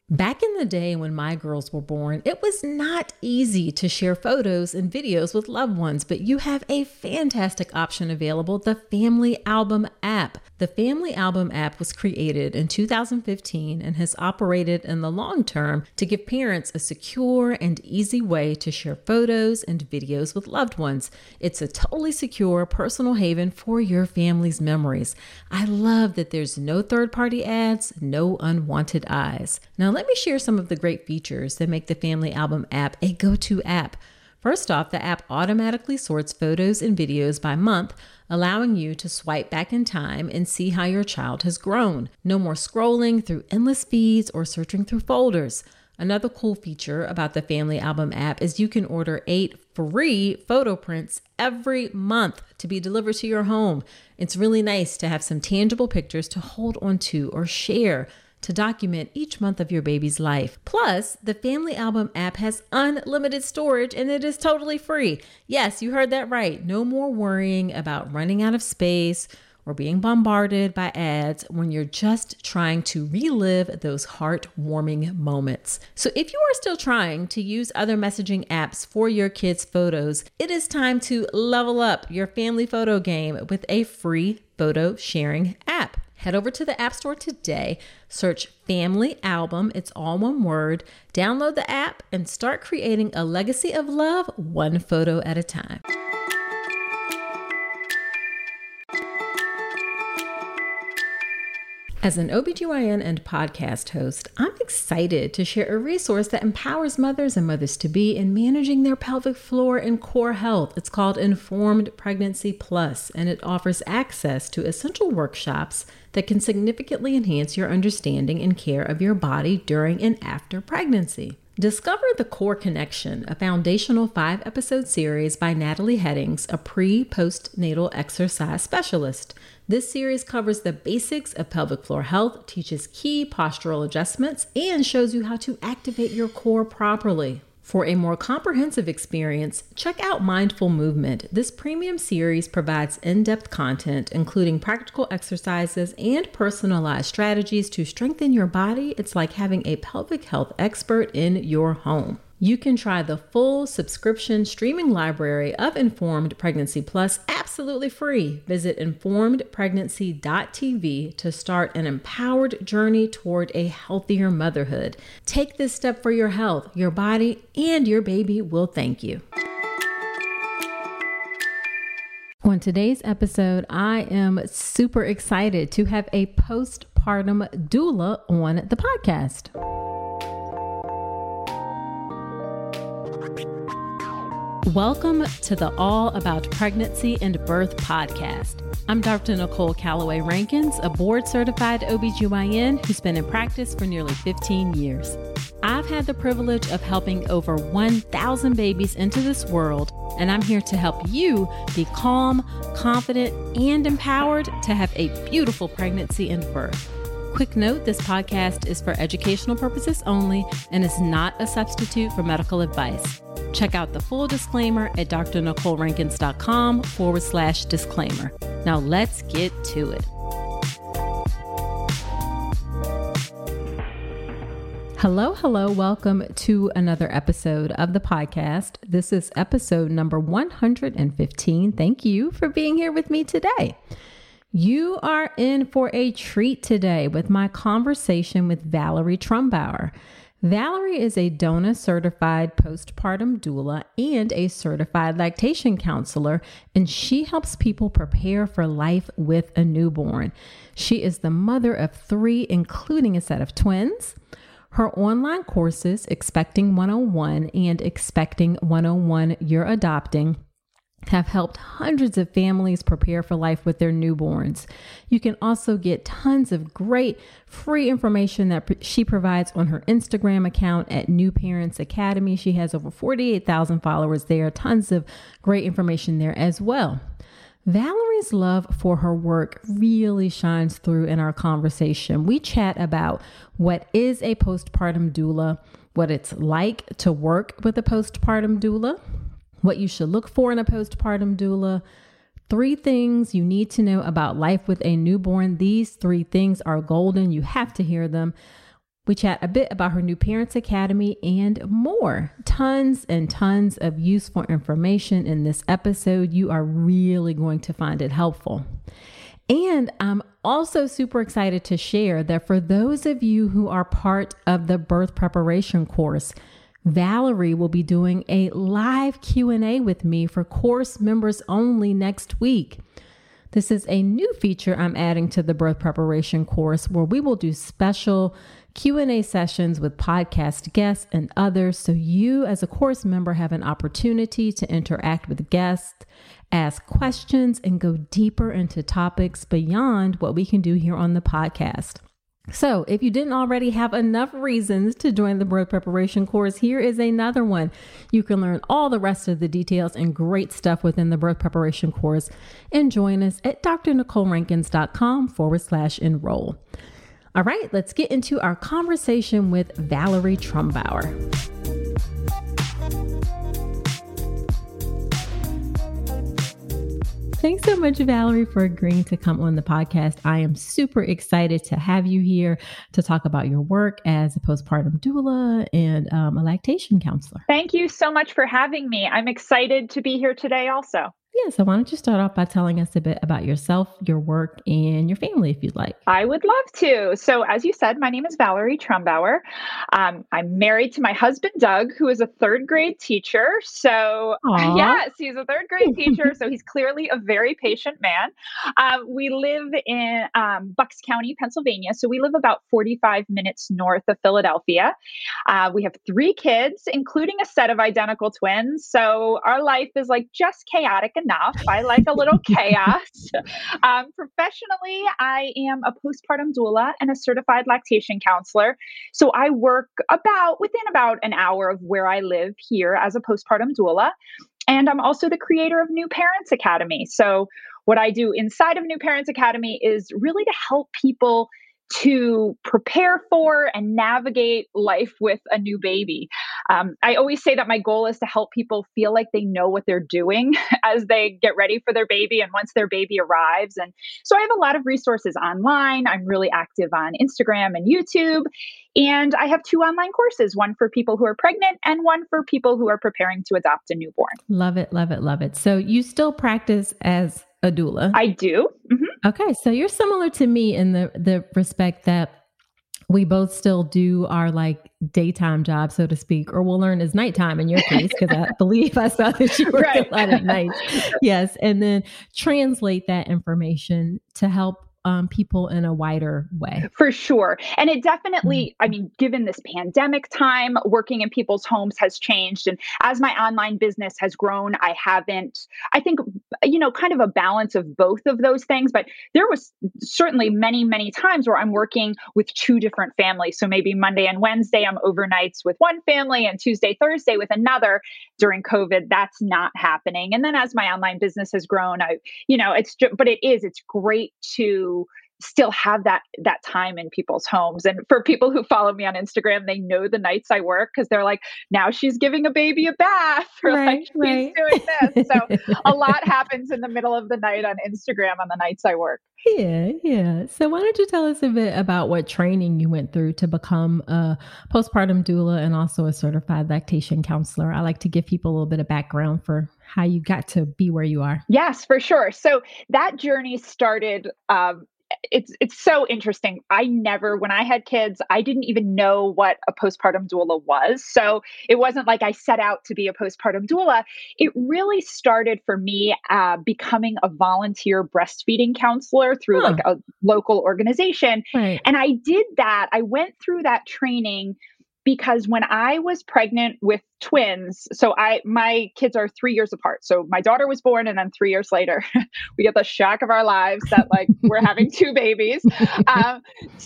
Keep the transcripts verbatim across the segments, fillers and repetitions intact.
Back in the day when my girls were born, it was not easy to share photos and videos with loved ones, but you have a fantastic option available, the Family Album app. The Family Album app was created in two thousand fifteen and has operated in the long term to give parents a secure and easy way to share photos and videos with loved ones. It's a totally secure personal haven for your family's memories. I love that there's no third-party ads, no unwanted eyes. Now, let me share some of the great features that make the Family Album app a go-to app. First off, the app automatically sorts photos and videos by month, allowing you to swipe back in time and see how your child has grown. No more scrolling through endless feeds or searching through folders. Another cool feature about the Family Album app is you can order eight free photo prints every month to be delivered to your home. It's really nice to have some tangible pictures to hold on to or share to document each month of your baby's life. Plus, the Family Album app has unlimited storage and it is totally free. Yes, you heard that right. No more worrying about running out of space or being bombarded by ads when you're just trying to relive those heartwarming moments. So if you are still trying to use other messaging apps for your kids' photos, it is time to level up your family photo game with a free photo sharing app. Head over to the App Store today, search Family Album, it's all one word, download the app, and start creating a legacy of love one photo at a time. As an O B G Y N and podcast host, I'm excited to share a resource that empowers mothers and mothers-to-be in managing their pelvic floor and core health. It's called Informed Pregnancy Plus, and it offers access to essential workshops that can significantly enhance your understanding and care of your body during and after pregnancy. Discover The Core Connection, a foundational five-episode series by Natalie Headings, a pre-postnatal exercise specialist. This series covers the basics of pelvic floor health, teaches key postural adjustments, and shows you how to activate your core properly. For a more comprehensive experience, check out Mindful Movement. This premium series provides in-depth content, including practical exercises and personalized strategies to strengthen your body. It's like having a pelvic health expert in your home. You can try the full subscription streaming library of Informed Pregnancy Plus absolutely free. Visit informed pregnancy dot t v to start an empowered journey toward a healthier motherhood. Take this step for your health, your body, and your baby will thank you. On today's episode, I am super excited to have a postpartum doula on the podcast. Welcome to the All About Pregnancy and Birth podcast. I'm Doctor Nicole Calloway Rankins, a board-certified O B G Y N who's been in practice for nearly fifteen years. I've had the privilege of helping over one thousand babies into this world, and I'm here to help you be calm, confident, and empowered to have a beautiful pregnancy and birth. Quick note, this podcast is for educational purposes only and is not a substitute for medical advice. Check out the full disclaimer at drnicolerankins.com forward slash disclaimer. Now let's get to it. Hello, hello. Welcome to another episode of the podcast. This is episode number one hundred fifteen. Thank you for being here with me today. You are in for a treat today with my conversation with Valerie Trumbauer. Valerie is a D O N A certified postpartum doula and a certified lactation counselor, and she helps people prepare for life with a newborn. She is the mother of three, including a set of twins. Her online courses, Expecting one oh one and Expecting one oh one You're Adopting, have helped hundreds of families prepare for life with their newborns. You can also get tons of great free information that she provides on her Instagram account at New Parents Academy. She has over forty-eight thousand followers there, tons of great information there as well. Valerie's love for her work really shines through in our conversation. We chat about what is a postpartum doula, what it's like to work with a postpartum doula, what you should look for in a postpartum doula, three things you need to know about life with a newborn. These three things are golden. You have to hear them. We chat a bit about her New Parents Academy and more. Tons and tons of useful information in this episode. You are really going to find it helpful. And I'm also super excited to share that for those of you who are part of the birth preparation course, Valerie will be doing a live Q and A with me for course members only next week. This is a new feature I'm adding to the birth preparation course where we will do special Q and A sessions with podcast guests and others, so you as a course member have an opportunity to interact with guests, ask questions, and go deeper into topics beyond what we can do here on the podcast. So if you didn't already have enough reasons to join the birth preparation course, here is another one. You can learn all the rest of the details and great stuff within the birth preparation course and join us at drnicolerankins.com forward slash enroll. All right, let's get into our conversation with Valerie Trumbauer. Thanks so much, Valerie, for agreeing to come on the podcast. I am super excited to have you here to talk about your work as a postpartum doula and um, a lactation counselor. Thank you so much for having me. I'm excited to be here today also. Yeah, so why don't you start off by telling us a bit about yourself, your work, and your family, if you'd like. I would love to. So as you said, my name is Valerie Trumbauer. Um, I'm married to my husband, Doug, who is a third grade teacher. So Aww. yes, he's a third grade teacher. So he's clearly a very patient man. Um, we live in um, Bucks County, Pennsylvania. So we live about forty-five minutes north of Philadelphia. Uh, we have three kids, including a set of identical twins. So our life is like just chaotic enough. I like a little chaos. Um, professionally, I am a postpartum doula and a certified lactation counselor. So I work about within about an hour of where I live here as a postpartum doula. And I'm also the creator of New Parents Academy. So what I do inside of New Parents Academy is really to help people to prepare for and navigate life with a new baby. Um, I always say that my goal is to help people feel like they know what they're doing as they get ready for their baby and once their baby arrives. And so I have a lot of resources online. I'm really active on Instagram and YouTube. And I have two online courses, one for people who are pregnant and one for people who are preparing to adopt a newborn. Love it, love it, love it. So you still practice as a doula? I do. Mm-hmm. Okay. So you're similar to me in the, the respect that we both still do our like daytime job, so to speak, or we'll learn as nighttime in your case, because I believe I saw that you work right. a lot at night. Yes. And then translate that information to help Um, people in a wider way. For sure. And it definitely, I mean, given this pandemic time, working in people's homes has changed. And as my online business has grown, I haven't, I think, you know, kind of a balance of both of those things. But there was certainly many, many times where I'm working with two different families. So maybe Monday and Wednesday, I'm overnights with one family and Tuesday, Thursday with another. During COVID, that's not happening. And then as my online business has grown, I, you know, it's just, but it is, it's great to still have that that time in people's homes. And for people who follow me on Instagram, they know the nights I work because they're like, now she's giving a baby a bath, or right, like she's right. doing this. So a lot happens in the middle of the night on Instagram on the nights I work. Yeah, yeah. So why don't you tell us a bit about what training you went through to become a postpartum doula and also a certified lactation counselor? I like to give people a little bit of background for how you got to be where you are. Yes, for sure. So that journey started, um, It's it's so interesting. I never, when I had kids, I didn't even know what a postpartum doula was. So it wasn't like I set out to be a postpartum doula. It really started for me uh, becoming a volunteer breastfeeding counselor through huh. like a local organization. Right. And I did that. I went through that training because when I was pregnant with twins, so I my kids are three years apart. So my daughter was born, and then three years later, we get the shock of our lives that like we're having two babies. Um,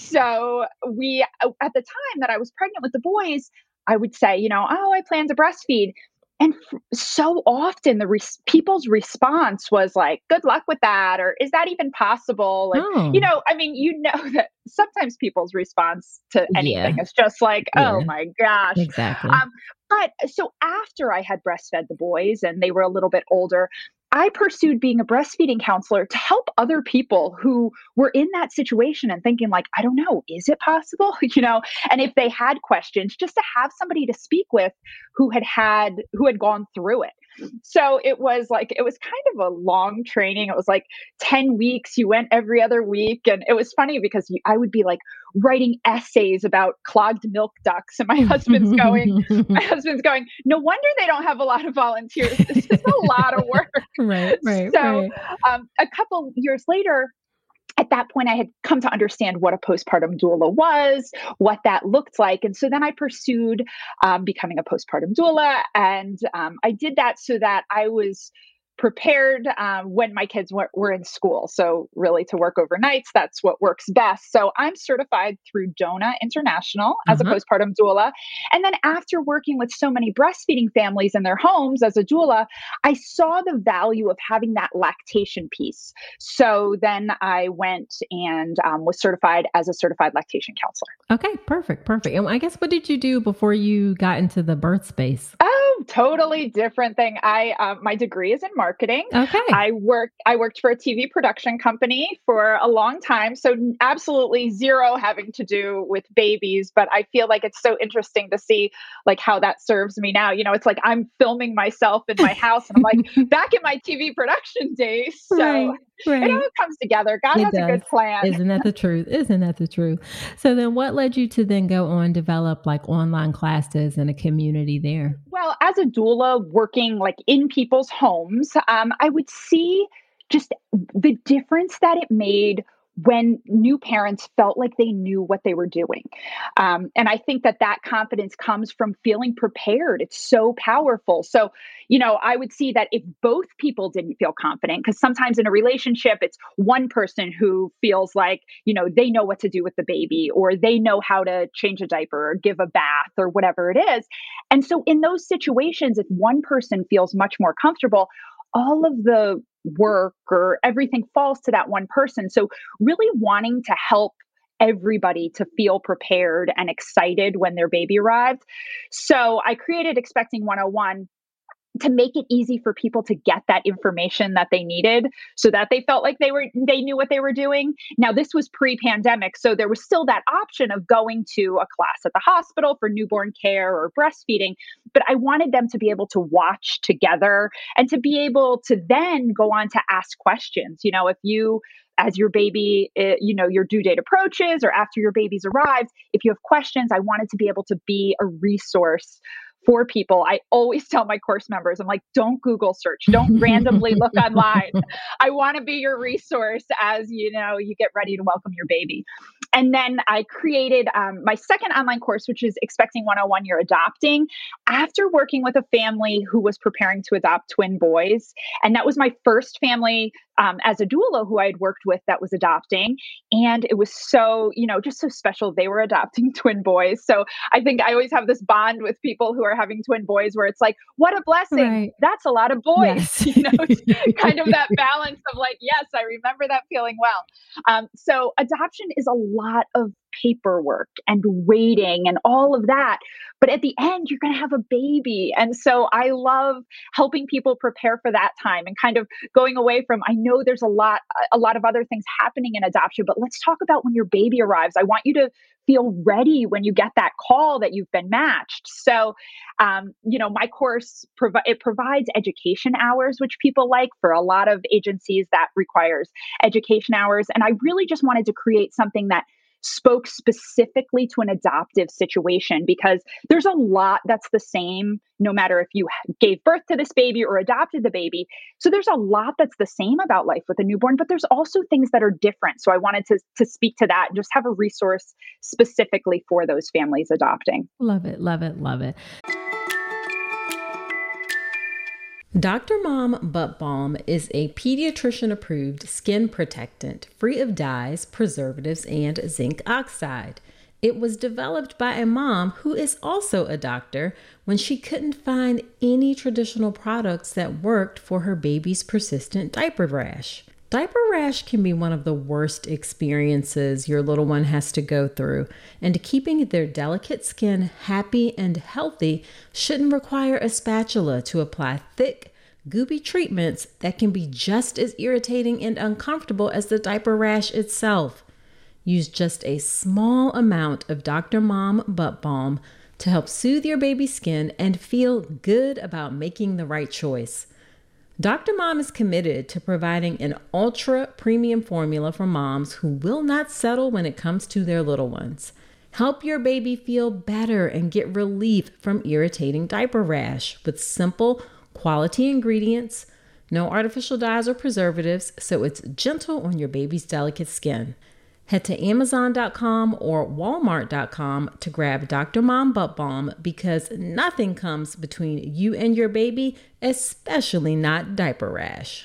so we, at the time that I was pregnant with the boys, I would say, you know, oh, I plan to breastfeed. And f- so often the res- people's response was like, good luck with that. Or is that even possible? And, oh. you know, I mean, you know that sometimes people's response to anything yeah. is just like, oh yeah. my gosh. Exactly. Um, but so after I had breastfed the boys and they were a little bit older, I pursued being a breastfeeding counselor to help other people who were in that situation and thinking like, I don't know, is it possible? You know, and if they had questions, just to have somebody to speak with who had had, who had gone through it. So it was like, it was kind of a long training. It was like ten weeks. You went every other week. And it was funny because you, I would be like writing essays about clogged milk ducts. And my husband's going, my husband's going, no wonder they don't have a lot of volunteers. This is a lot of work. Right, right, so right. Um, a couple years later, at that point, I had come to understand what a postpartum doula was, what that looked like. And so then I pursued um, becoming a postpartum doula. And um, I did that so that I was prepared um, when my kids were, were in school. So really to work overnights, that's what works best. So I'm certified through DONA International as a Uh-huh. postpartum doula. And then after working with so many breastfeeding families in their homes as a doula, I saw the value of having that lactation piece. So then I went and um, was certified as a certified lactation counselor. Okay, perfect, perfect. And I guess what did you do before you got into the birth space? Oh, totally different thing. I uh, my degree is in marketing. Okay. I worked I worked for a T V production company for a long time, so absolutely zero having to do with babies. But I feel like it's so interesting to see like how that serves me now. You know, it's like I'm filming myself in my house, and I'm like back in my T V production days. So Right, right. it all comes together. God It has a does. good plan. Isn't that the truth? Isn't that the truth? So then what led you to then go on develop like online classes and a community there? Well, as a doula working like in people's homes, um, I would see just the difference that it made when new parents felt like they knew what they were doing. Um, and I think that that confidence comes from feeling prepared. It's so powerful. So, you know, I would see that if both people didn't feel confident, because sometimes in a relationship, it's one person who feels like, you know, they know what to do with the baby or they know how to change a diaper or give a bath or whatever it is. And so in those situations, if one person feels much more comfortable, all of the work or everything falls to that one person. So really wanting to help everybody to feel prepared and excited when their baby arrived. So I created Expecting one oh one to make it easy for people to get that information that they needed so that they felt like they were they knew what they were doing. Now this was pre-pandemic, so there was still that option of going to a class at the hospital for newborn care or breastfeeding, but I wanted them to be able to watch together and to be able to then go on to ask questions. You know, if you as your baby, eh, you know, your due date approaches or after your baby's arrived, if you have questions, I wanted to be able to be a resource for people. I always tell my course members, I'm like, don't Google search, don't randomly look online. I want to be your resource as you know you get ready to welcome your baby. And then I created um, my second online course, which is Expecting one oh one You're Adopting, after working with a family who was preparing to adopt twin boys. And that was my first family um, as a doula who I had worked with that was adopting. And it was so, you know, just so special. They were adopting twin boys. So I think I always have this bond with people who are having twin boys where it's like, what a blessing. Right. That's a lot of boys. Yes. You know, it's kind of that balance of like, yes, I remember that feeling well. Um, so adoption is a lot of paperwork and waiting and all of that. But at the end, you're going to have a baby. And so I love helping people prepare for that time and kind of going away from, I know there's a lot, a lot of other things happening in adoption, but let's talk about when your baby arrives. I want you to feel ready when you get that call that you've been matched. So, um, you know, my course, provi- it provides education hours, which people like. For a lot of agencies that requires education hours. And I really just wanted to create something that spoke specifically to an adoptive situation because there's a lot that's the same no matter if you gave birth to this baby or adopted the baby. So there's a lot that's the same about life with a newborn, but there's also things that are different. So I wanted to to speak to that and just have a resource specifically for those families adopting. Love it, love it, love it. Doctor Mom Butt Balm is a pediatrician-approved skin protectant free of dyes, preservatives, and zinc oxide. It was developed by a mom who is also a doctor when she couldn't find any traditional products that worked for her baby's persistent diaper rash. Diaper rash can be one of the worst experiences your little one has to go through, and keeping their delicate skin happy and healthy shouldn't require a spatula to apply thick, gooby treatments that can be just as irritating and uncomfortable as the diaper rash itself. Use just a small amount of Doctor Mom Butt Balm to help soothe your baby's skin and feel good about making the right choice. Doctor Mom is committed to providing an ultra premium formula for moms who will not settle when it comes to their little ones. Help your baby feel better and get relief from irritating diaper rash with simple, quality ingredients, no artificial dyes or preservatives, so it's gentle on your baby's delicate skin. Head to Amazon dot com or Walmart dot com to grab Doctor Mom Butt Balm because nothing comes between you and your baby, especially not diaper rash.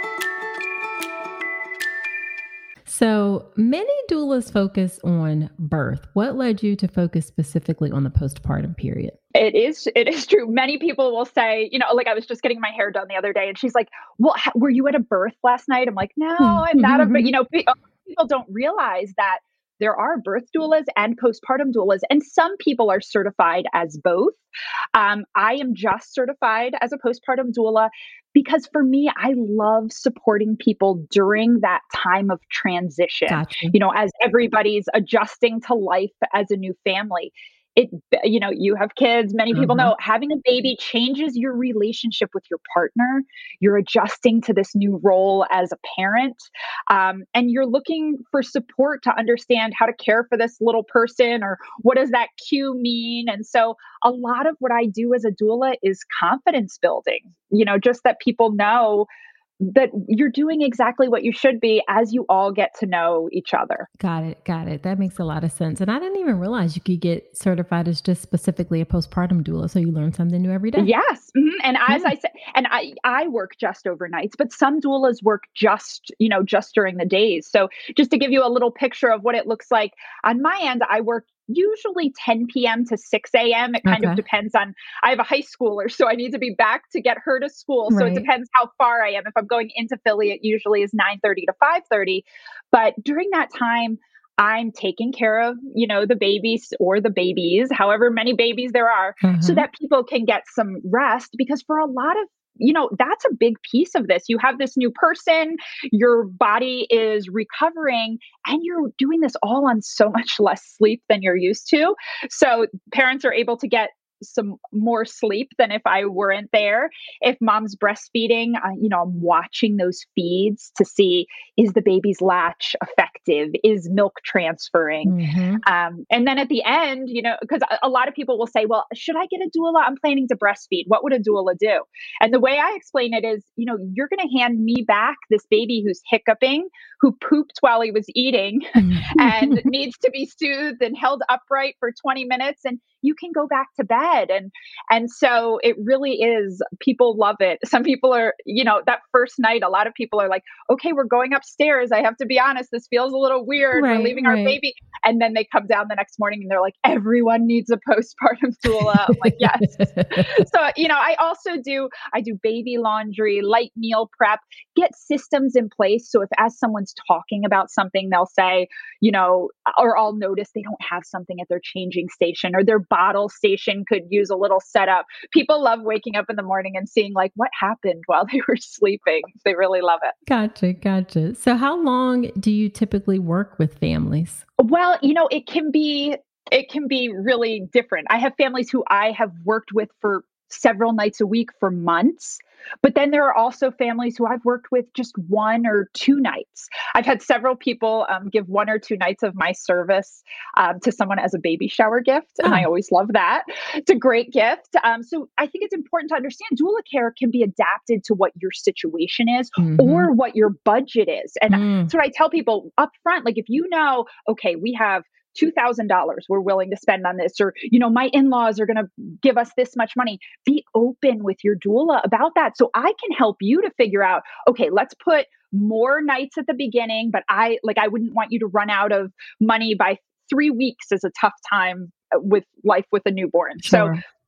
So many doulas focus on birth. What led you to focus specifically on the postpartum period? It is, it is true. Many people will say, you know, like I was just getting my hair done the other day and she's like, well, ha- were you at a birth last night? I'm like, no, I'm not. A, but you know, pe- people don't realize that there are birth doulas and postpartum doulas, and some people are certified as both. Um, I am just certified as a postpartum doula because for me, I love supporting people during that time of transition. Gotcha. You know, as everybody's adjusting to life as a new family. It, you know, you have kids. Many people Uh-huh. know having a baby changes your relationship with your partner. You're adjusting to this new role as a parent. Um, and you're looking for support to understand how to care for this little person or what does that cue mean. And so a lot of what I do as a doula is confidence building, you know, just that people know that you're doing exactly what you should be as you all get to know each other. Got it. Got it. That makes a lot of sense. And I didn't even realize you could get certified as just specifically a postpartum doula. So you learn something new every day. Yes. Mhm. And as Yeah. I said, and I, I work just overnights, but some doulas work just, you know, just during the days. So just to give you a little picture of what it looks like on my end, I work usually ten p.m. to six a.m. It kind of Okay. depends on, I have a high schooler, so I need to be back to get her to school. So it Right. depends how far I am. If I'm going into Philly, it usually is nine thirty to five thirty. But during that time, I'm taking care of, you know, the babies or the babies, however many babies there are, so Uh-huh. that people can get some rest. Because for a lot of, you know, that's a big piece of this. You have this new person, your body is recovering, and you're doing this all on so much less sleep than you're used to. So parents are able to get some more sleep than if I weren't there. If mom's breastfeeding, uh, you know, I'm watching those feeds to see, is the baby's latch effective? Is milk transferring? Mm-hmm. Um, and then at the end, you know, because a, a lot of people will say, well, should I get a doula? I'm planning to breastfeed. What would a doula do? And the way I explain it is, you know, you're going to hand me back this baby who's hiccuping, who pooped while he was eating and needs to be soothed and held upright for twenty minutes, and you can go back to bed. And and so it really is, people love it. Some people are, you know, that first night, a lot of people are like, okay, we're going upstairs. I have to be honest, this feels a little weird. We're Right. leaving our Right. baby. And then they come down the next morning and they're like, everyone needs a postpartum doula. I'm like, yes. So, you know, I also do, I do baby laundry, light meal prep, get systems in place. So if as someone's talking about something, they'll say, you know, or I'll notice they don't have something at their changing station, or their bottle station could use a little setup. People love waking up in the morning and seeing like what happened while they were sleeping. They really love it. Gotcha. Gotcha. So how long do you typically work with families? Well, you know, it can be it can be really different. I have families who I have worked with for several nights a week for months. But then there are also families who I've worked with just one or two nights. I've had several people um, give one or two nights of my service um, to someone as a baby shower gift. And I Oh. always love that. It's a great gift. Um, so I think it's important to understand doula care can be adapted to what your situation is Mhm. or what your budget is. And Mm. that's what I tell people up front. Like if you know, okay, we have two thousand dollars we're willing to spend on this, or, you know, my in-laws are going to give us this much money, be open with your doula about that. So I can help you to figure out, okay, let's put more nights at the beginning, but I like, I wouldn't want you to run out of money by three weeks is a tough time with life with a newborn. So Sure.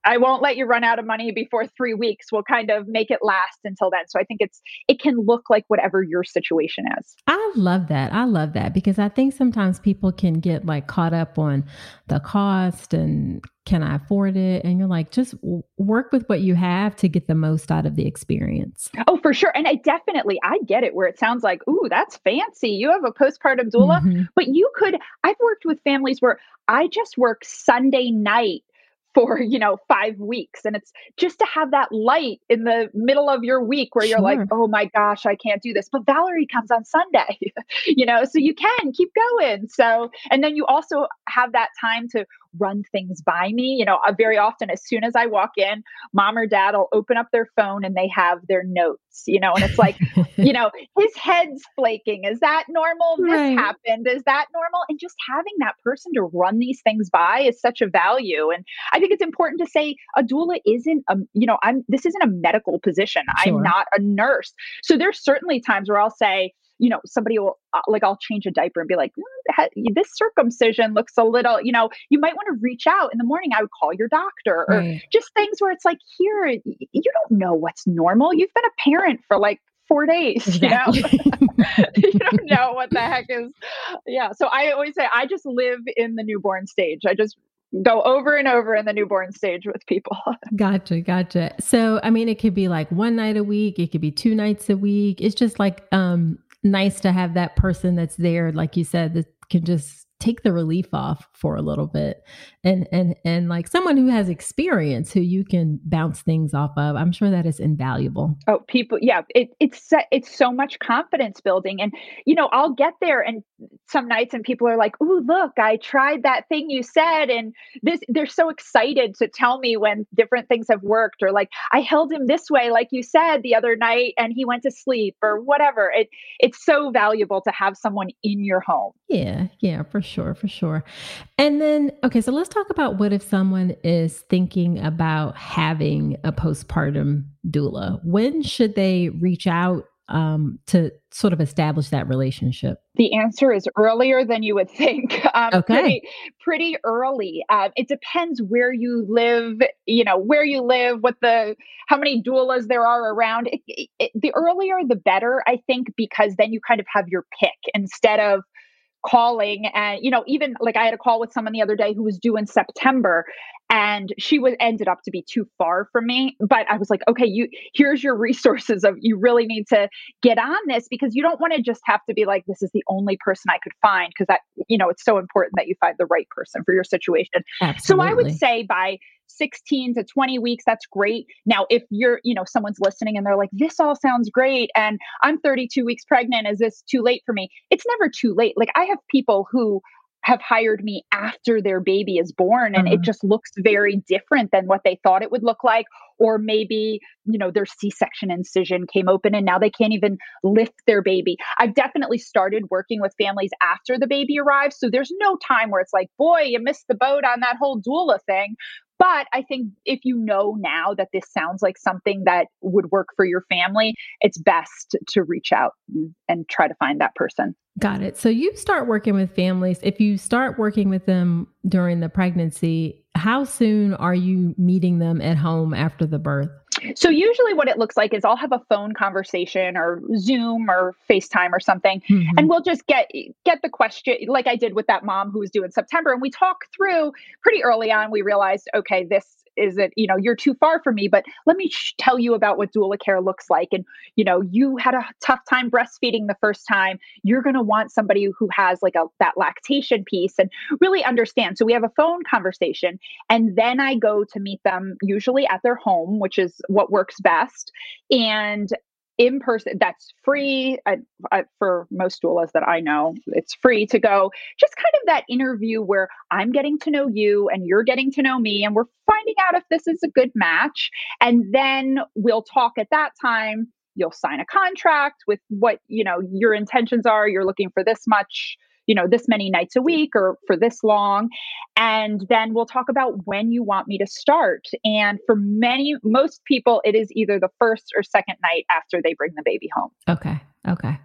I won't let you run out of money before three weeks. We'll kind of make it last until then. So I think it's, it can look like whatever your situation is. I love that. I love that because I think sometimes people can get like caught up on the cost and can I afford it? And you're like, just w- work with what you have to get the most out of the experience. Oh, for sure. And I definitely, I get it where it sounds like, ooh, that's fancy. You have a postpartum doula, Mm-hmm. but you could, I've worked with families where I just work Sunday night for, you know, five weeks. And it's just to have that light in the middle of your week where you're like, Sure. oh my gosh, I can't do this. But Valerie comes on Sunday, you know, so you can keep going. So, and then you also have that time to run things by me. You know, uh, very often, as soon as I walk in, mom or dad will open up their phone and they have their notes, you know, and it's like, you know, his head's flaking. Is that normal? This Right. happened. Is that normal? And just having that person to run these things by is such a value. And I think it's important to say a doula isn't a, you know, I'm, this isn't a medical position. I'm Sure. not a nurse. So there's certainly times where I'll say, you know, somebody will, uh, like, I'll change a diaper and be like, "Mm, ha- this circumcision looks a little, you know, you might want to reach out in the morning. I would call your doctor," or Right. just things where it's like, here, y- you don't know what's normal. You've been a parent for like four days, you know, Exactly. you don't know what the heck is. Yeah. So I always say, I just live in the newborn stage. I just go over and over in the newborn stage with people. Gotcha, gotcha. So, I mean, it could be like one night a week, it could be two nights a week. It's just like um nice to have that person that's there, like you said, that can just take the relief off for a little bit. And and and like someone who has experience who you can bounce things off of. I'm sure that is invaluable. Oh, people, yeah, it, it's se- it's so much confidence building, and you know, I'll get there, and some nights, and people are like, "Ooh, look, I tried that thing you said," and this, they're so excited to tell me when different things have worked, or like, "I held him this way, like you said the other night, and he went to sleep," or whatever. It it's so valuable to have someone in your home. Yeah, yeah, for sure, for sure. And then, okay, so let's talk about what if someone is thinking about having a postpartum doula? When should they reach out um, to sort of establish that relationship? The answer is earlier than you would think. Um, Okay. pretty, pretty early. Um, it depends where you live. You know, where you live, what the, how many doulas there are around. It, it, it- the earlier, the better, I think, because then you kind of have your pick instead of calling. And you know, even like, I had a call with someone the other day who was due in September, and she was ended up to be too far from me, but I was like, okay, you, here's your resources of, you really need to get on this, because you don't want to just have to be like, this is the only person I could find, because that, you know, it's so important that you find the right person for your situation. So I would Absolutely. say by sixteen to twenty weeks, that's great. Now, if you're, you know, someone's listening and they're like, this all sounds great, and I'm thirty-two weeks pregnant, is this too late for me? It's never too late. Like, I have people who have hired me after their baby is born, and it Uh, just looks very different than what they thought it would look like. Or maybe, you know, their C-section incision came open and now they can't even lift their baby. I've definitely started working with families after the baby arrives. So there's no time where it's like, boy, you missed the boat on that whole doula thing. But I think if you know now that this sounds like something that would work for your family, it's best to reach out and, and try to find that person. Got it. So you start working with families. If you start working with them during the pregnancy, how soon are you meeting them at home after the birth? So usually what it looks like is I'll have a phone conversation or Zoom or FaceTime or something, Hmm. and we'll just get get the question, like I did with that mom who was due in September, and we talk through pretty early on. We realized, okay, this is it, you know, you're too far from me, but let me sh- tell you about what doula care looks like. And you know, you had a tough time breastfeeding the first time. You're going to want somebody who has like a that lactation piece and really understand. So we have a phone conversation, and then I go to meet them usually at their home, which is what works best. And in person, that's free. I, I, for most doulas that I know, it's free to go. Just kind of that interview where I'm getting to know you and you're getting to know me, and we're finding out if this is a good match. And then we'll talk at that time. You'll sign a contract with what, you know, your intentions are. You're looking for this much, you know, this many nights a week or for this long. And then we'll talk about when you want me to start. And for many, most people, it is either the first or second night after they bring the baby home. Okay. Okay.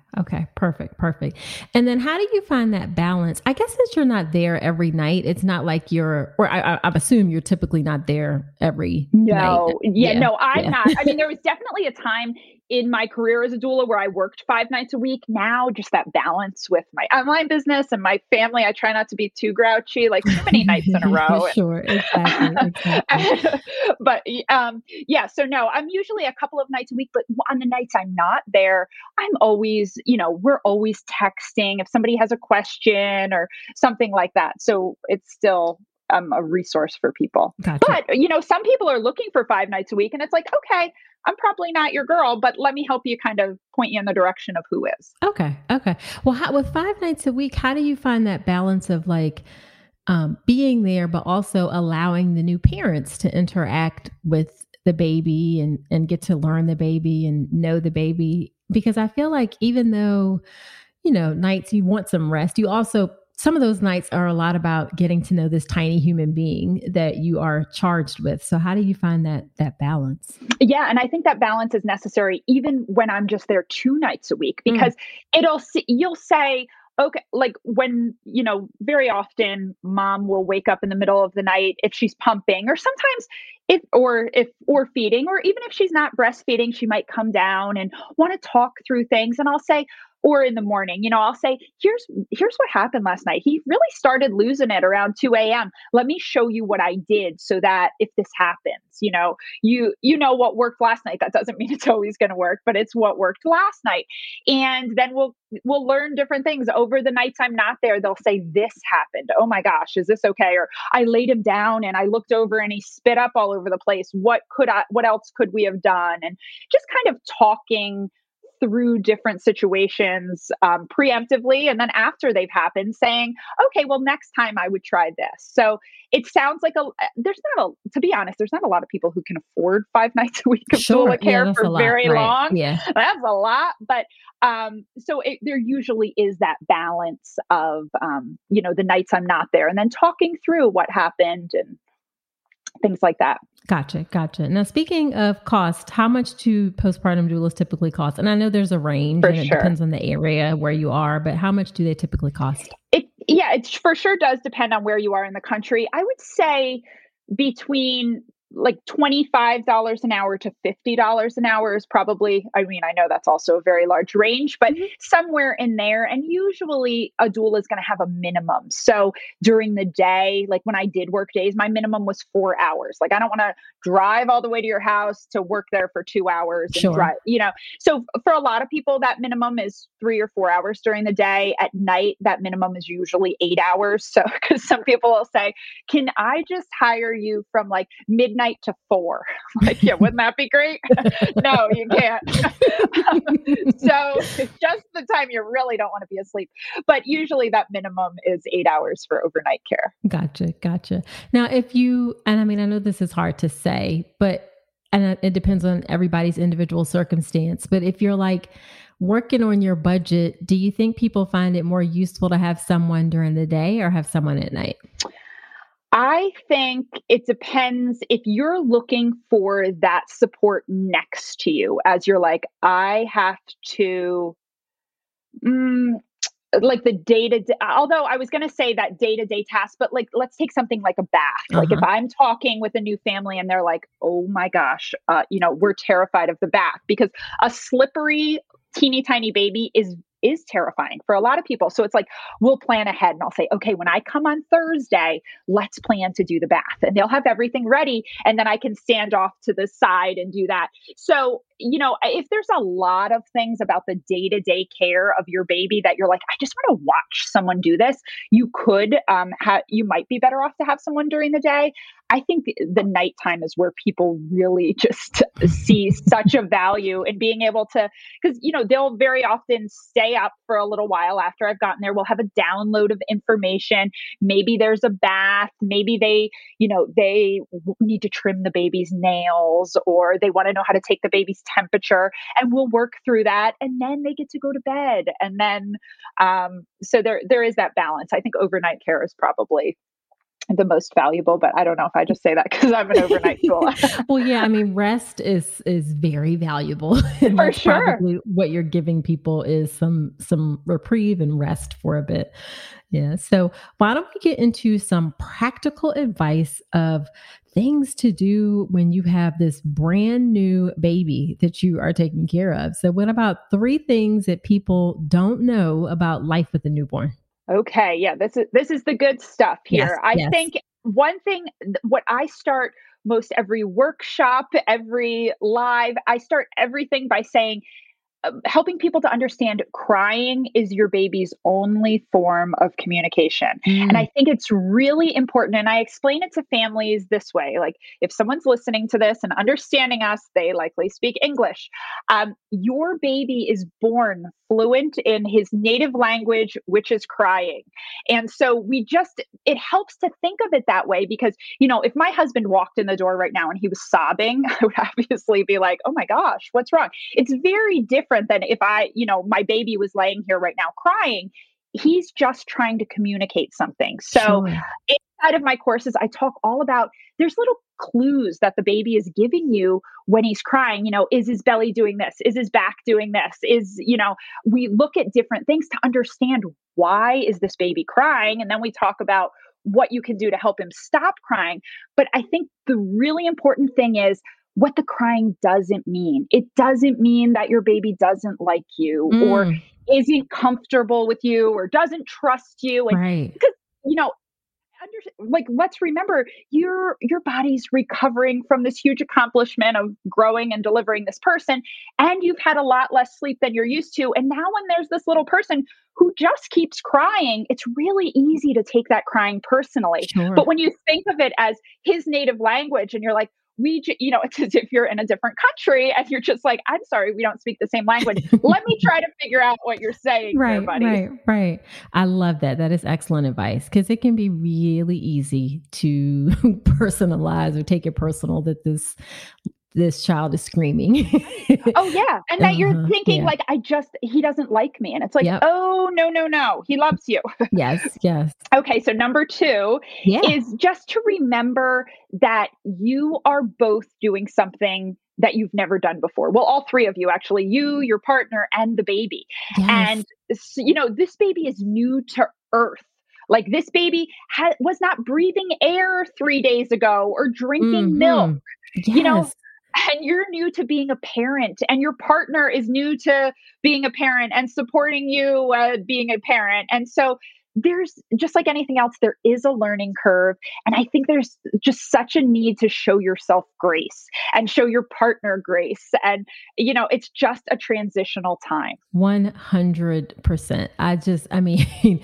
Okay. Perfect. Perfect. And then how do you find that balance? I guess since you're not there every night, it's not like you're, or I, I, I assume you're typically not there every night. No, yeah, Yeah. no, I'm Yeah. not. I mean, there was definitely a time in my career as a doula where I worked five nights a week. Now, just that balance with my online business and my family, I try not to be too grouchy, like too many nights in a row. Sure. Exactly. Exactly. But um, yeah, so no, I'm usually a couple of nights a week, but on the nights I'm not there, I'm always, you know, we're always texting if somebody has a question or something like that. So it's still um, a resource for people. Gotcha. But, you know, some people are looking for five nights a week and it's like, okay, I'm probably not your girl, but let me help you kind of point you in the direction of who is. Okay. Okay. Well, how, with five nights a week, how do you find that balance of like um, being there, but also allowing the new parents to interact with the baby and, and get to learn the baby and know the baby? Because I feel like even though, you know, nights you want some rest, you also, some of those nights are a lot about getting to know this tiny human being that you are charged with. So how do you find that that balance? Yeah, and I think that balance is necessary even when I'm just there two nights a week Mm, because it'll s you'll say, okay, like when, you know, very often mom will wake up in the middle of the night if she's pumping or sometimes if or if or feeding or even if she's not breastfeeding, she might come down and want to talk through things and I'll say or in the morning, you know, I'll say, here's here's what happened last night. He really started losing it around two a m. Let me show you what I did so that if this happens, you know, you you know what worked last night. That doesn't mean it's always going to work, but it's what worked last night. And then we'll we'll learn different things over the nights I'm not there. They'll say this happened. Oh my gosh, is this okay? Or I laid him down and I looked over and he spit up all over the place. What could I what else could we have done? And just kind of talking through different situations um, preemptively and then after they've happened saying okay well next time I would try this so it sounds like a there's not a to be honest there's not a lot of people who can afford five nights a week of sure. doula Yeah, care that's a for lot. very Right. long. Yeah. That's a lot but um so it, there usually is that balance of um you know the nights I'm not there and then talking through what happened and things like that. Gotcha. Gotcha. Now, speaking of cost, how much do postpartum doulas typically cost? And I know there's a range For and it sure. depends on the area where you are, but how much do they typically cost? It yeah, it for sure does depend on where you are in the country. I would say between like twenty-five dollars an hour to fifty dollars an hour is probably, I mean, I know that's also a very large range, but Mhm. somewhere in there. And usually a doula is going to have a minimum. So during the day, like when I did work days, my minimum was four hours. Like I don't want to drive all the way to your house to work there for two hours and Sure. drive, you know. So for a lot of people, that minimum is three or four hours during the day. At night, that minimum is usually eight hours. So because some people will say, can I just hire you from like midnight to four? Like, yeah, wouldn't that be great? No, you can't. So just the time you really don't want to be asleep. But usually that minimum is eight hours for overnight care. Gotcha. Gotcha. Now, if you, and I mean, I know this is hard to say, but, and it it depends on everybody's individual circumstance, but if you're like working on your budget, do you think people find it more useful to have someone during the day or have someone at night? I think it depends if you're looking for that support next to you as you're like, I have to, mm, like the day to day, although I was going to say that day to day task, but like, let's take something like a bath. Like if Uh-huh. I'm talking with a new family and they're like, oh my gosh, uh, you know, we're terrified of the bath because a slippery, teeny tiny baby is is terrifying for a lot of people. So it's like we'll plan ahead and I'll say, okay, when I come on Thursday, let's plan to do the bath. And they'll have everything ready. And then I can stand off to the side and do that. So, you know, if there's a lot of things about the day to day care of your baby that you're like, I just want to watch someone do this, you could, um, ha- you might be better off to have someone during the day. I think the, the nighttime is where people really just see such a value in being able to, because, you know, they'll very often stay up for a little while after I've gotten there. We'll have a download of information. Maybe there's a bath. Maybe they, you know, they w- need to trim the baby's nails or they want to know how to take the baby's temperature and we'll work through that. And then they get to go to bed. And then, um, so there, there is that balance. I think overnight care is probably the most valuable, but I don't know if I just say that because I'm an overnight doula. Well, yeah, I mean, rest is is very valuable. And For that's sure. probably what you're giving people is some some reprieve and rest for a bit. Yeah. So why don't we get into some practical advice of things to do when you have this brand new baby that you are taking care of? So what about three things that people don't know about life with a newborn? Okay, yeah, this is this is the good stuff Yes, here. I yes. think one thing, th- what I start most every workshop, every live, I start everything by saying um, helping people to understand crying is your baby's only form of communication. And Mm, I think it's really important. And I explain it to families this way, like if someone's listening to this and understanding us, they likely speak English. Um, your baby is born fluent in his native language, which is crying. And so we just, it helps to think of it that way because, you know, if my husband walked in the door right now and he was sobbing, I would obviously be like, oh my gosh, what's wrong? It's very different than if I, you know, my baby was laying here right now crying. He's just trying to communicate something. So sure. inside of my courses, I talk all about there's little clues that the baby is giving you when he's crying. You know, is his belly doing this? Is his back doing this? Is, you know, we look at different things to understand why is this baby crying? And then we talk about what you can do to help him stop crying. But I think the really important thing is what the crying doesn't mean. It doesn't mean that your baby doesn't like you or Mm, isn't comfortable with you or doesn't trust you. And right. because, you know, under, like let's remember your your body's recovering from this huge accomplishment of growing and delivering this person, and you've had a lot less sleep than you're used to, and now when there's this little person who just keeps crying, it's really easy to take that crying personally. Sure. But when you think of it as his native language and you're like, we j- you know, it's as if you're in a different country and you're just like, I'm sorry, we don't speak the same language, let me try to figure out what you're saying here, Right, buddy. right, right. I love that. That is excellent advice because it can be really easy to personalize or take it personal that this this child is screaming. Oh, yeah, and that you're Uh-huh. thinking, Yeah. like, "I just he doesn't like me," and it's like, Yep. "Oh, no, no, no, he loves you." Yes. Yes. Okay, so number two Yeah. is just to remember that you are both doing something that you've never done before. Well, all three of you, actually, you, your partner, and the baby, Yes. and, s you know, this baby is new to Earth. Like, this baby ha was not breathing air three days ago or drinking milk, Hmm. you know? Yes. And you're new to being a parent, and your partner is new to being a parent and supporting you uh, being a parent. And so there's just like anything else, there is a learning curve. And I think there's just such a need to show yourself grace and show your partner grace. And, you know, it's just a transitional time. one hundred percent. I just, I mean,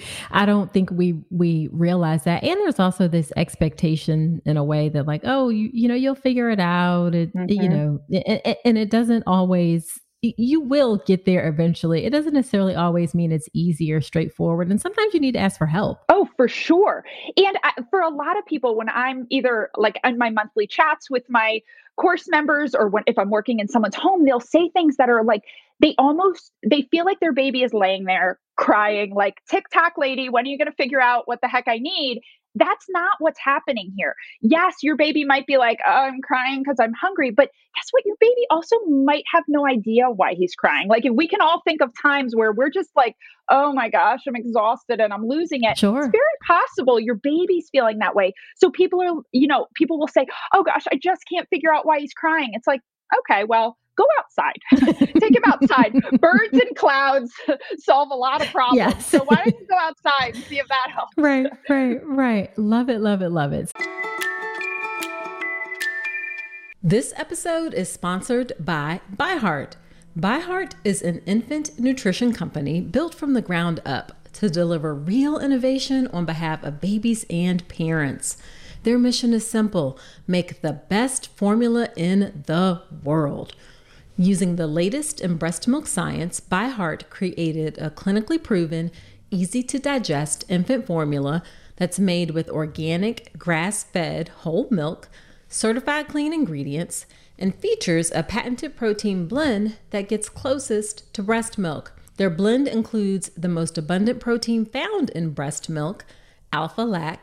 I don't think we we realize that. And there's also this expectation in a way that like, oh, you you know, you'll figure it out. It, you Mhm. know, a- a- and it doesn't always y- you will get there eventually. It doesn't necessarily always mean it's easy or straightforward. And sometimes you need to ask for help. Oh, for sure. And I, for a lot of people, when I'm either like on my monthly chats with my course members or when if I'm working in someone's home, they'll say things that are like they almost they feel like their baby is laying there crying, like TikTok lady, when are you going to figure out what the heck I need? That's not what's happening here. Yes, your baby might be like, oh, I'm crying because I'm hungry, but guess what? Your baby also might have no idea why he's crying. Like if we can all think of times where we're just like, oh my gosh, I'm exhausted and I'm losing it. It's Sure. very possible your baby's feeling that way. So people are, you know, people will say, oh gosh, I just can't figure out why he's crying. It's like, okay, well, go outside, take him outside. Birds and clouds solve a lot of problems. Yes. So why don't you go outside and see if that helps? Right, right, right. Love it, love it, love it. This episode is sponsored by ByHeart. ByHeart is an infant nutrition company built from the ground up to deliver real innovation on behalf of babies and parents. Their mission is simple: make the best formula in the world. Using the latest in breast milk science, ByHeart created a clinically proven, easy to digest infant formula that's made with organic, grass-fed whole milk, certified clean ingredients, and features a patented protein blend that gets closest to breast milk. Their blend includes the most abundant protein found in breast milk, alpha-lac,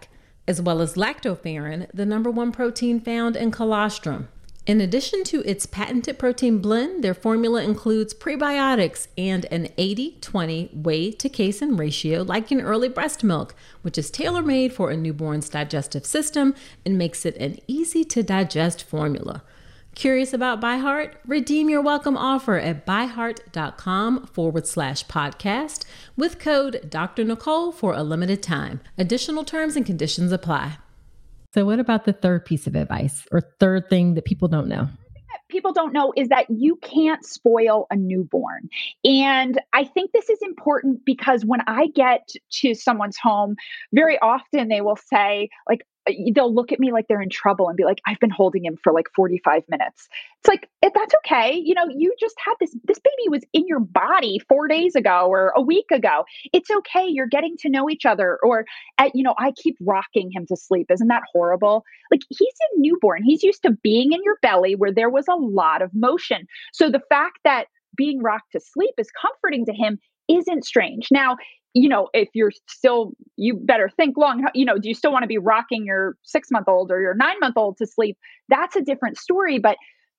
as well as lactoferrin, the number one protein found in colostrum. In addition to its patented protein blend, their formula includes prebiotics and an eighty twenty whey to casein ratio like in early breast milk, which is tailor-made for a newborn's digestive system and makes it an easy-to-digest formula. Curious about ByHeart? Redeem your welcome offer at byheart.com forward slash podcast with code Doctor Nicole for a limited time. Additional terms and conditions apply. So what about the third piece of advice or third thing that people don't know? People don't know is that you can't spoil a newborn. And I think this is important because when I get to someone's home, very often they will say, like, they'll look at me like they're in trouble and be like, I've been holding him for like forty-five minutes. It's like, if that's okay. You know, you just had this, this baby was in your body four days ago or a week ago. It's okay. You're getting to know each other. Or, at, you know, I keep rocking him to sleep. Isn't that horrible? Like, he's a newborn. He's used to being in your belly where there was a lot of motion. So the fact that being rocked to sleep is comforting to him isn't strange. Now, you know, if you're still, you better think long, you know, do you still want to be rocking your six month old or your nine month old to sleep? That's a different story, but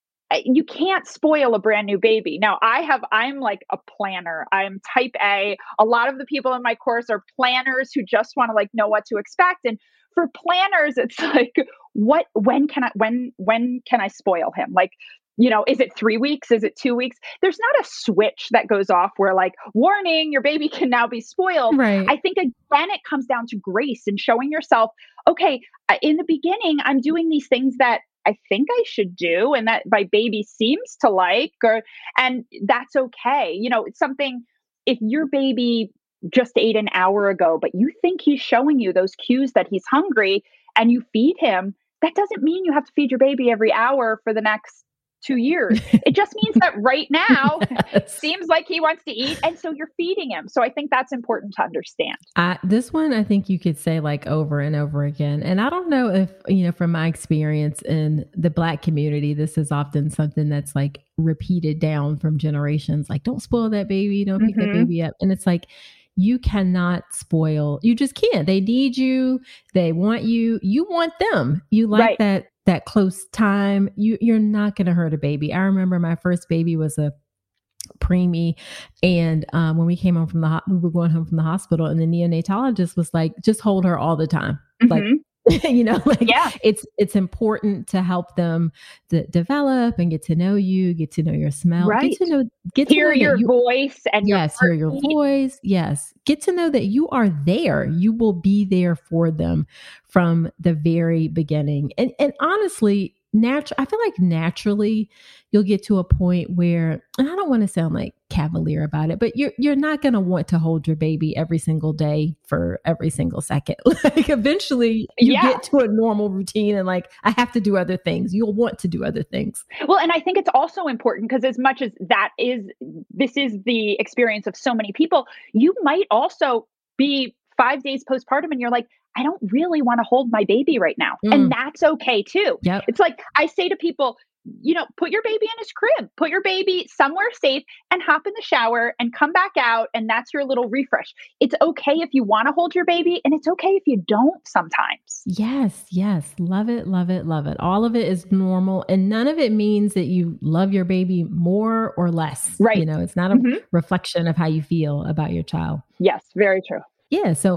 you can't spoil a brand new baby. Now I have, I'm like a planner. I'm type A. A lot of the people in my course are planners who just want to like know what to expect. And for planners, it's like, what, when can I, when, when can I spoil him? Like, you know, is it three weeks? Is it two weeks? There's not a switch that goes off where like, warning, your baby can now be spoiled. Right. I think again, it comes down to grace and showing yourself, okay, in the beginning, I'm doing these things that I think I should do and that my baby seems to like, or, and that's okay. You know, it's something, if your baby just ate an hour ago, but you think he's showing you those cues that he's hungry and you feed him, that doesn't mean you have to feed your baby every hour for the next two years. It just means that right now yes. seems like he wants to eat. And so you're feeding him. So I think that's important to understand. Uh, this one, I think you could say like over and over again. And I don't know if, you know, from my experience in the Black community, this is often something that's like repeated down from generations. Like, don't spoil that baby. Don't pick mm-hmm. that baby up. And it's like, you cannot spoil. You just can't. They need you. They want you. You want them. You like right. that that close time. You, you're not going to hurt a baby. I remember my first baby was a preemie. And um, when we came home from the, ho- we were going home from the hospital and the neonatologist was like, just hold her all the time. Mm-hmm. Like, you know, like yeah. it's, it's important to help them to develop and get to know you, get to know your smell, right. get to know, get hear to know your you, voice and yes, your hear your voice. Yes. Get to know that you are there. You will be there for them from the very beginning. And, and honestly, natural, I feel like naturally you'll get to a point where, and I don't want to sound like cavalier about it, but you're, you're not going to want to hold your baby every single day for every single second. Like eventually you yeah. get to a normal routine and like, I have to do other things. You'll want to do other things. Well, and I think it's also important because as much as that is, this is the experience of so many people, you might also be five days postpartum and you're like, I don't really want to hold my baby right now. Mm. And that's okay too. Yep. It's like, I say to people, you know, put your baby in his crib, put your baby somewhere safe and hop in the shower and come back out. And that's your little refresh. It's okay if you want to hold your baby and it's okay if you don't sometimes. Yes. Yes. Love it. Love it. Love it. All of it is normal. And none of it means that you love your baby more or less. Right. You know, it's not a mm-hmm. reflection of how you feel about your child. Yes. Very true. Yeah. So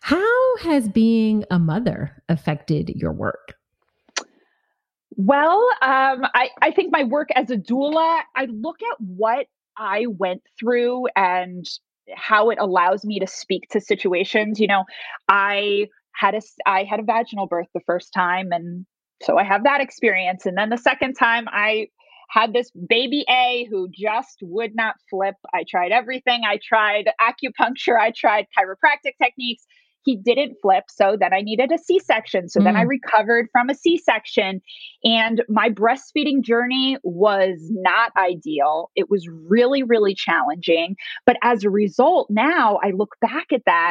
how has being a mother affected your work? Well, um, I, I think my work as a doula, I look at what I went through and how it allows me to speak to situations. You know, I had a, I had a vaginal birth the first time. And so I have that experience. And then the second time I had this baby A who just would not flip. I tried everything. I tried acupuncture. I tried chiropractic techniques. He didn't flip. So then I needed a C-section. So mm. then I recovered from a C-section and my breastfeeding journey was not ideal. It was really, really challenging. But as a result, now I look back at that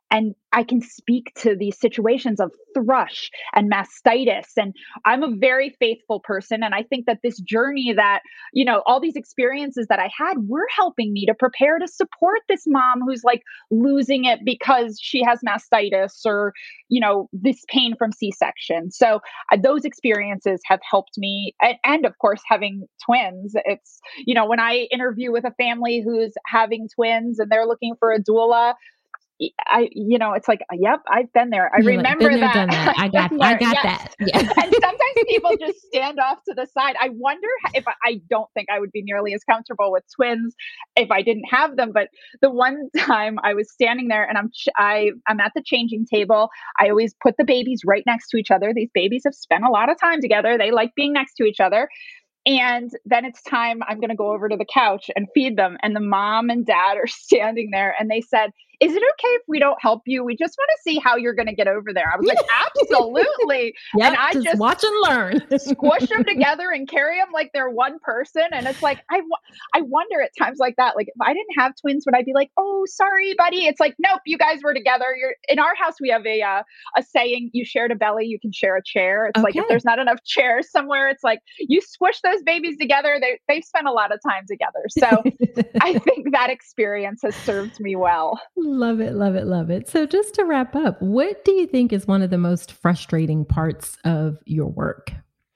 and I can speak to these situations of thrush and mastitis. And I'm a very faithful person. And I think that this journey that, you know, all these experiences that I had were helping me to prepare to support this mom who's like losing it because she has mastitis or, you know, this pain from C-section. So uh, those experiences have helped me. And, and of course, having twins, it's, you know, when I interview with a family who's having twins and they're looking for a doula, I, you know, it's like, yep, I've been there. I You're like, remember been there, that. done that. I got, I got yes. that. Yeah. And sometimes people just stand off to the side. I wonder if I, I don't think I would be nearly as comfortable with twins if I didn't have them. But the one time I was standing there and I'm, ch- I, I'm at the changing table. I always put the babies right next to each other. These babies have spent a lot of time together. They like being next to each other. And then it's time I'm going to go over to the couch and feed them. And the mom and dad are standing there and they said, is it okay if we don't help you? We just want to see how you're going to get over there. I was like, absolutely. Yep, and I just, just watch and learn. squish them together and carry them like they're one person. And it's like, I, I wonder at times like that, like if I didn't have twins, would I be like, oh, sorry, buddy. It's like, nope, you guys were together. You're in our house. We have a, uh, a saying, you shared a belly, you can share a chair. It's okay. Like, if there's not enough chairs somewhere, it's like you squish those babies together. They, they've spent a lot of time together. So I think that experience has served me well. Love it, love it, love it. So just to wrap up, what do you think is one of the most frustrating parts of your work?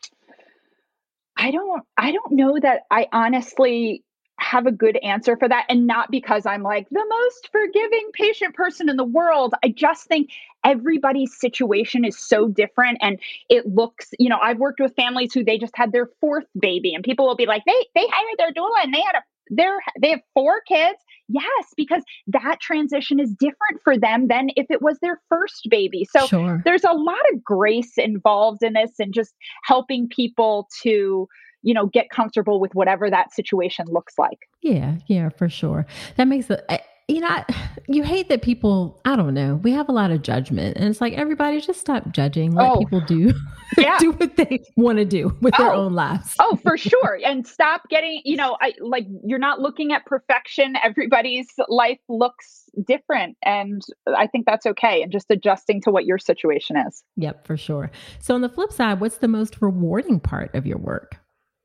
I don't, I don't know that I honestly have a good answer for that. And not because I'm like the most forgiving patient person in the world. I just think everybody's situation is so different. And it looks, you know, I've worked with families who they just had their fourth baby and people will be like, they, they hired their doula and they had a they're they have four kids. Yes, because that transition is different for them than if it was their first baby. So sure. There's a lot of grace involved in this and just helping people to, you know, get comfortable with whatever that situation looks like. Yeah, yeah, for sure. That makes it, you know, you hate that people, I don't know, we have a lot of judgment and it's like, everybody just stop judging. Let oh, people do, yeah. do what they want to do with oh, their own lives. oh, for sure. And stop getting, you know, I like, you're not looking at perfection. Everybody's life looks different. And I think that's okay. And just adjusting to what your situation is. Yep, for sure. So on the flip side, what's the most rewarding part of your work?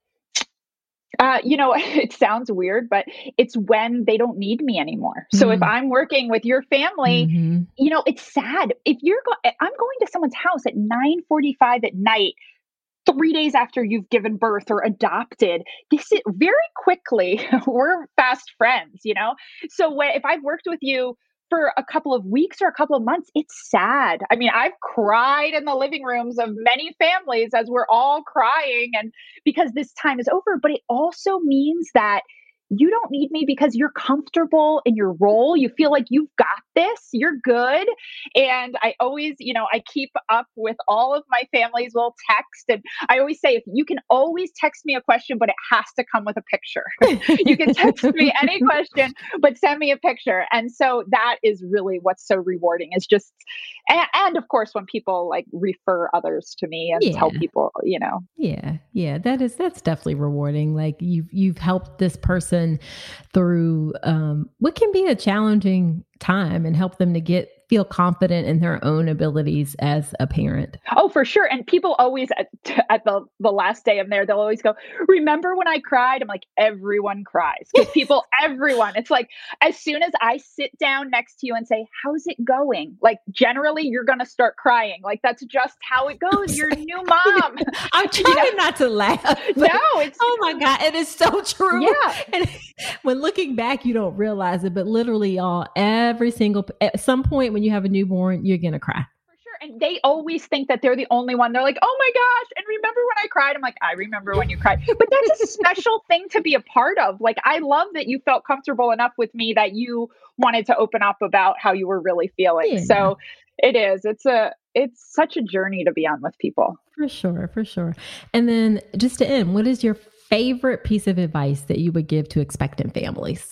Uh, you know, it sounds weird, but it's when they don't need me anymore. So mm. if I'm working with your family, mm-hmm. you know, it's sad. If you're go- I'm going to someone's house at nine forty-five at night, three days after you've given birth or adopted, this is very quickly, we're fast friends, you know? So when, if I've worked with you for a couple of weeks or a couple of months, it's sad. I mean, I've cried in the living rooms of many families as we're all crying and because this time is over, but it also means that you don't need me because you're comfortable in your role. You feel like you've got this, you're good. And I always, you know, I keep up with all of my family's little text. And I always say, if you can always text me a question, but it has to come with a picture. You can text me any question, but send me a picture. And so that is really what's so rewarding is just, and, and of course, when people like refer others to me and yeah. tell people, you know. Yeah. Yeah. That is, that's definitely rewarding. Like you've, you've helped this person through um, what can be a challenging time and help them to get feel confident in their own abilities as a parent. Oh, for sure. And people always at, at the, the last day I'm there, they'll always go, remember when I cried? I'm like, everyone cries. Because people, everyone, it's like, as soon as I sit down next to you and say, how's it going? Like, generally you're going to start crying. Like, that's just how it goes. You're a new mom. I'm trying you know? not to laugh. No, it's. Oh my God. It is so true. Yeah. And when looking back, you don't realize it, but literally y'all, every single, at some point when you have a newborn, you're going to cry. For sure. And they always think that they're the only one. They're like, oh my gosh. And remember when I cried? I'm like, I remember when you cried. But that's a special thing to be a part of. Like, I love that you felt comfortable enough with me that you wanted to open up about how you were really feeling. Yeah. So it is. It's a, it's such a journey to be on with people. For sure. For sure. And then just to end, what is your favorite piece of advice that you would give to expectant families?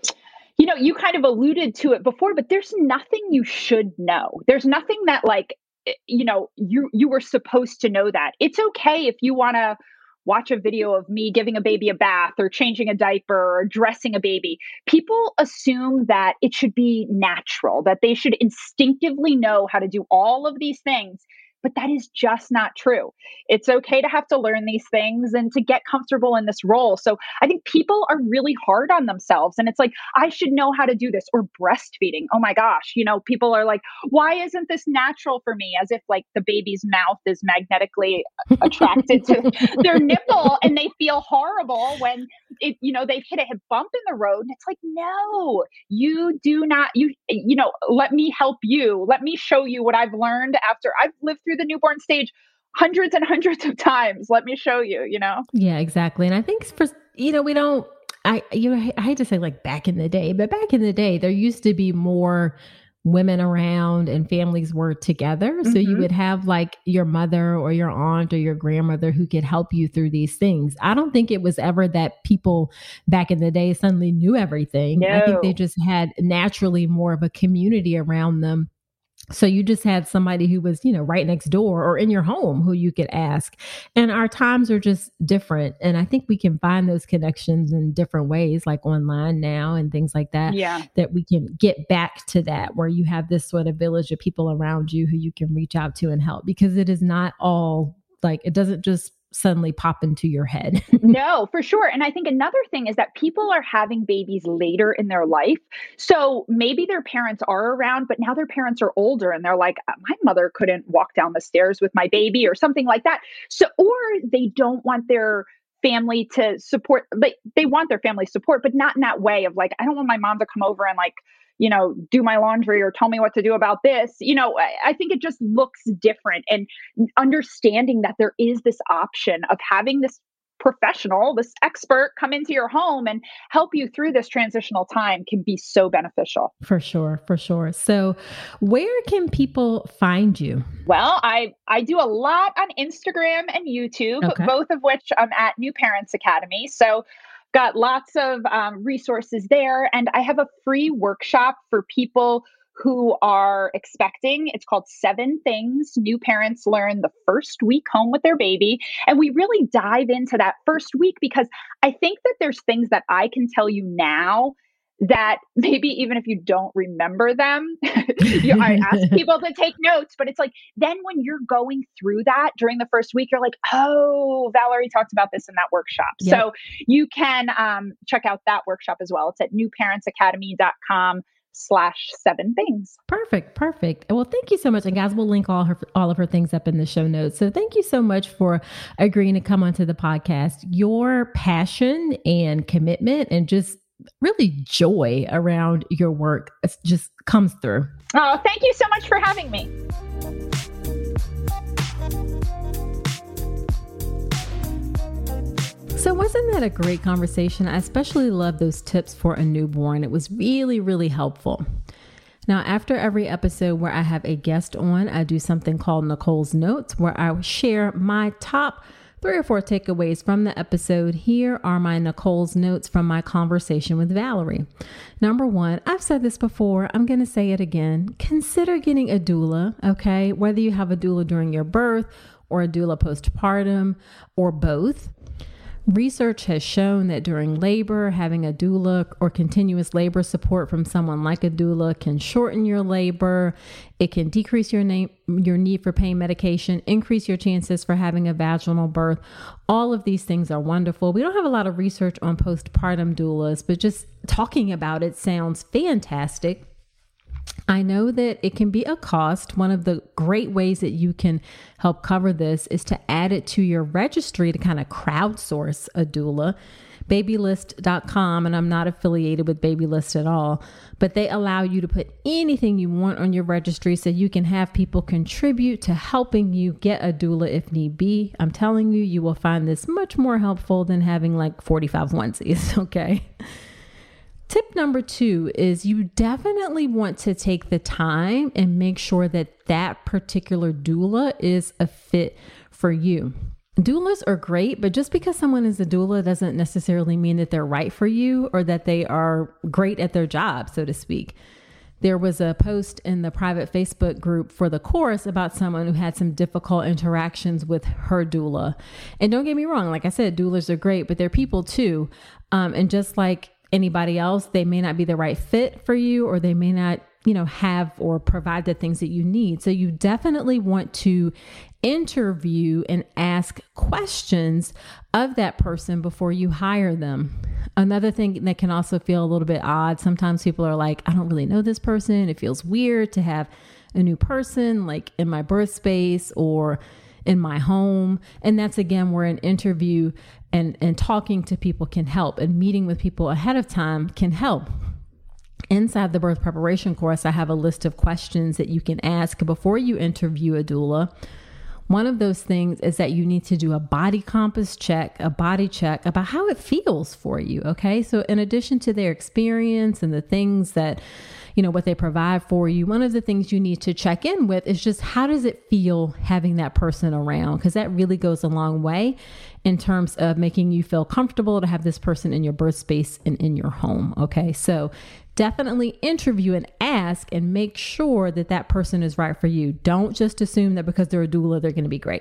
You know, you kind of alluded to it before, but there's nothing you should know. There's nothing that like, you know, you, you were supposed to know that. It's okay if you want to watch a video of me giving a baby a bath or changing a diaper or dressing a baby, people assume that it should be natural, that they should instinctively know how to do all of these things. But that is just not true. It's okay to have to learn these things and to get comfortable in this role. So I think people are really hard on themselves. And it's like, I should know how to do this. Or breastfeeding. Oh my gosh. You know, people are like, why isn't this natural for me? As if like the baby's mouth is magnetically attracted to their nipple and they feel horrible when it, you know, they've hit a bump in the road. And it's like, no, you do not, you, you know, let me help you. Let me show you what I've learned after I've lived through the newborn stage hundreds and hundreds of times. Let me show you, you know? Yeah, exactly. And I think for, you know, we don't, I, you know, I hate to say like back in the day, but back in the day, there used to be more women around and families were together. So mm-hmm. you would have like your mother or your aunt or your grandmother who could help you through these things. I don't think it was ever that people back in the day suddenly knew everything. No. I think they just had naturally more of a community around them. So you just had somebody who was, you know, right next door or in your home who you could ask. And our times are just different. And I think we can find those connections in different ways, like online now and things like that, yeah. that we can get back to that where you have this sort of village of people around you who you can reach out to and help, because it is not all like, it doesn't just suddenly pop into your head. No, for sure. And I think another thing is that people are having babies later in their life. So maybe their parents are around, but now their parents are older and they're like, my mother couldn't walk down the stairs with my baby or something like that. So, or they don't want their family to support, they, they want their family support, but not in that way of like, I don't want my mom to come over and like, you know, do my laundry or tell me what to do about this. You know, I, I think it just looks different, and understanding that there is this option of having this professional, this expert come into your home and help you through this transitional time can be so beneficial. For sure. For sure. So where can people find you? Well, I, I do a lot on Instagram and YouTube, okay. both of which I'm at New Parents Academy. So got lots of um, resources there. And I have a free workshop for people who are expecting. It's called Seven Things New Parents Learn the First Week Home with Their Baby. And we really dive into that first week because I think that there's things that I can tell you now that maybe even if you don't remember them, you, I ask people to take notes, but it's like, then when you're going through that during the first week, you're like, oh, Valerie talked about this in that workshop. Yep. So you can um, check out that workshop as well. It's at new parents academy dot com slash seven things. Perfect. Perfect. Well, thank you so much. And guys, we'll link all her, all of her things up in the show notes. So thank you so much for agreeing to come onto the podcast. Your passion and commitment and just really joy around your work just comes through. Oh, thank you so much for having me. So wasn't that a great conversation? I especially love those tips for a newborn. It was really, really helpful. Now, after every episode where I have a guest on, I do something called Nicole's Notes, where I share my top three or four takeaways from the episode. Here are my Nicole's Notes from my conversation with Valerie. Number one, I've said this before, I'm going to say it again. Consider getting a doula, okay? Whether you have a doula during your birth or a doula postpartum or both. Research has shown that during labor, having a doula or continuous labor support from someone like a doula can shorten your labor. It can decrease your, na- your need for pain medication, increase your chances for having a vaginal birth. All of these things are wonderful. We don't have a lot of research on postpartum doulas, but just talking about it sounds fantastic. I know that it can be a cost. One of the great ways that you can help cover this is to add it to your registry to kind of crowdsource a doula. Babylist dot com, and I'm not affiliated with Babylist at all, but they allow you to put anything you want on your registry so you can have people contribute to helping you get a doula if need be. I'm telling you, you will find this much more helpful than having like forty-five onesies, okay? Tip number two is you definitely want to take the time and make sure that that particular doula is a fit for you. Doulas are great, but just because someone is a doula doesn't necessarily mean that they're right for you or that they are great at their job, so to speak. there was a post in the private Facebook group for the course about someone who had some difficult interactions with her doula. And don't get me wrong, like I said, doulas are great, but they're people too. Um, and just like anybody else, they may not be the right fit for you, or they may not, you know, have or provide the things that you need. So you definitely want to interview and ask questions of that person before you hire them. Another thing that can also feel a little bit odd. Sometimes people are like, I don't really know this person. It feels weird to have a new person like in my birth space or in my home. And that's, again, where an interview and, and talking to people can help, and meeting with people ahead of time can help. Inside the birth preparation course, I have a list of questions that you can ask before you interview a doula. One of those things is that you need to do a body compass check, a body check about how it feels for you. Okay. So in addition to their experience and the things that, you know, what they provide for you, one of the things you need to check in with is just, how does it feel having that person around? Because that really goes a long way in terms of making you feel comfortable to have this person in your birth space and in your home. Okay. So definitely interview and ask, and make sure that that person is right for you. Don't just assume that because they're a doula, they're going to be great.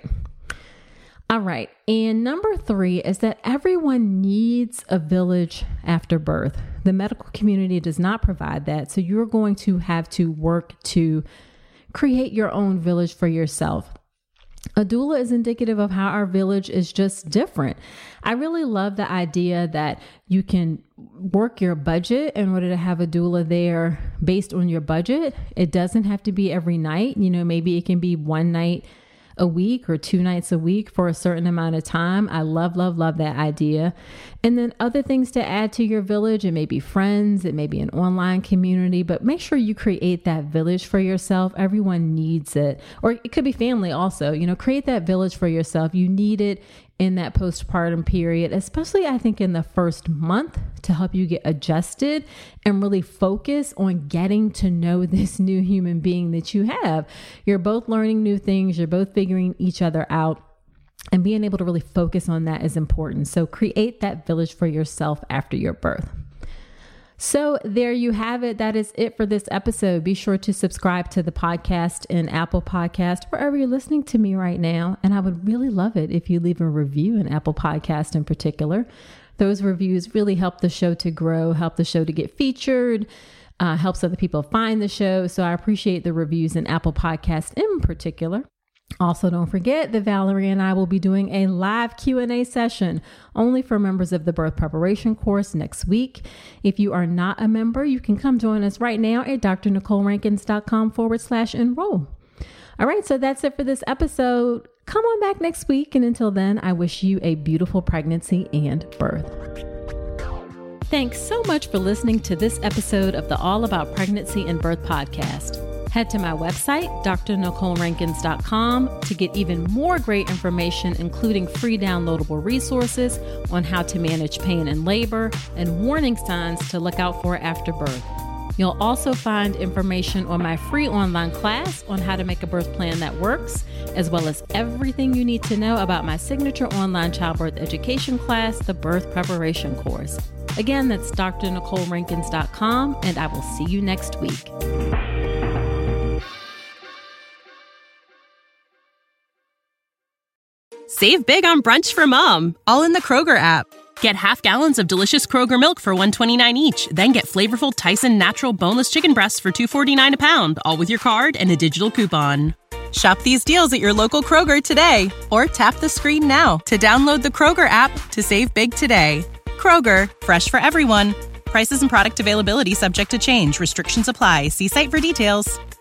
All right. And number three is that everyone needs a village after birth. The medical community does not provide that. So you're going to have to work to create your own village for yourself. A doula is indicative of how our village is just different. I really love the idea that you can work your budget in order to have a doula there based on your budget. It doesn't have to be every night. You know, maybe it can be one night a week or two nights a week for a certain amount of time. I love, love, love that idea. And then other things to add to your village. It may be friends, it may be an online community, but make sure you create that village for yourself. Everyone needs it. Or it could be family also. You know, create that village for yourself. You need it in that postpartum period, especially I think in the first month, to help you get adjusted and really focus on getting to know this new human being that you have. You're both learning new things. You're both figuring each other out, and being able to really focus on that is important. So create that village for yourself after your birth. So there you have it. That is it for this episode. Be sure to subscribe to the podcast in Apple Podcast, wherever you're listening to me right now. And I would really love it if you leave a review in Apple Podcast in particular. Those reviews really help the show to grow, help the show to get featured, uh, helps other people find the show. So I appreciate the reviews in Apple Podcast in particular. Also, don't forget that Valerie and I will be doing a live Q and A session only for members of the birth preparation course next week. If you are not a member, you can come join us right now at drnicolerankins.com forward slash enroll. All right, so that's it for this episode. Come on back next week. And until then, I wish you a beautiful pregnancy and birth. Thanks so much for listening to this episode of the All About Pregnancy and Birth podcast. Head to my website, d r nicole rankins dot com, to get even more great information, including free downloadable resources on how to manage pain and labor and warning signs to look out for after birth. You'll also find information on my free online class on how to make a birth plan that works, as well as everything you need to know about my signature online childbirth education class, the Birth Preparation Course. Again, that's d r nicole rankins dot com, and I will see you next week. Save big on brunch for mom, all in the Kroger app. Get half gallons of delicious Kroger milk for one twenty-nine each, then get flavorful Tyson natural boneless chicken breasts for two forty-nine a pound, all with your card and a digital coupon. Shop these deals at your local Kroger today, or tap the screen now to download the Kroger app to save big today. Kroger, fresh for everyone. Prices and product availability subject to change. Restrictions apply. See site for details.